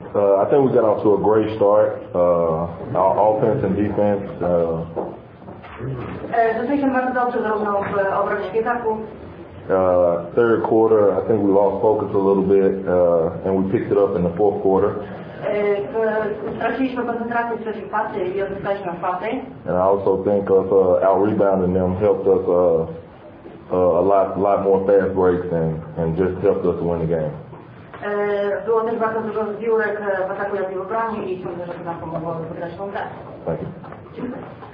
I think we got off to a great start. Our offense and defense. Zaczęliśmy bardzo dobrze zarówno w obronie, jak i ataku. Third quarter, I think we lost focus a little bit, and we picked it up in the fourth quarter. Straciliśmy koncentrację w trzeciej kwarcie i odzyskaliśmy w czwartej. And I also think of our rebounding them helped us a lot more fast breaks and just helped us to win the game. Było też bardzo dużo zbiórek w ataku, jak i w obronie i sądzę, że to nam pomogło wygrać tą grę. Thank you. Dziękuję.